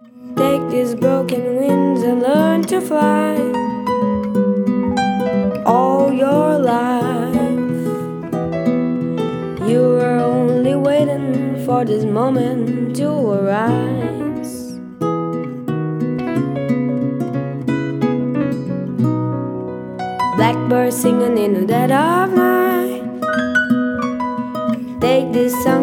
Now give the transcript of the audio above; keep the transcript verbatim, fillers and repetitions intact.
Take these broken wings and learn to fly all your life. You were only waiting for this moment to arise. Blackbird singing in the dead of night. Take this song